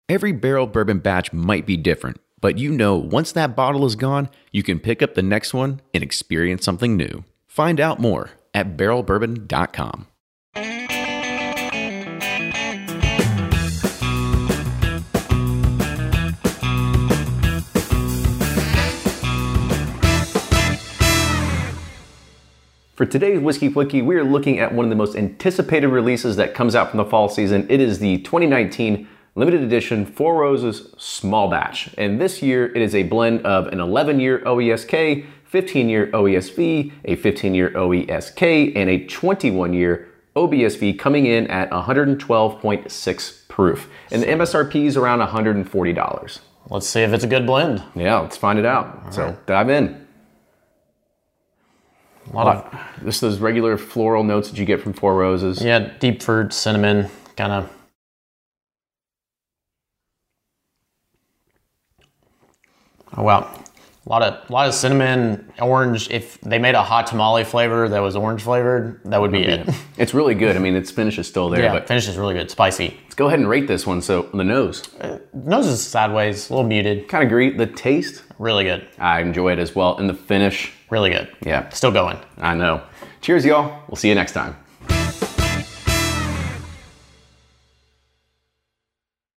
Every barrel bourbon batch might be different, but you know once that bottle is gone, you can pick up the next one and experience something new. Find out more at barrelbourbon.com. For today's Whiskey Quickie, we are looking at one of the most anticipated releases that comes out from the fall season. It is the 2019 limited edition Four Roses Small Batch. And this year, it is a blend of an 11-year OESK, 15-year OESV, a 15-year OESK, and a 21-year OBSV coming in at 112.6 proof. And the MSRP is around $140. Let's see if it's a good blend. Yeah, let's find it out. So dive in. A lot of just those regular floral notes that you get from Four Roses. Yeah, deep fruit, cinnamon, kind of. Oh wow, a lot of cinnamon, orange. If they made a hot tamale flavor that was orange flavored, that would be it. It's really good. I mean, its finish is still there. Yeah, but finish is really good, spicy. Let's go ahead and rate this one. So the nose. Nose is sideways, a little muted. Kind of great. The taste. Really good. I enjoy it as well. And the finish. Really good. Yeah. Still going. I know. Cheers, y'all. We'll see you next time.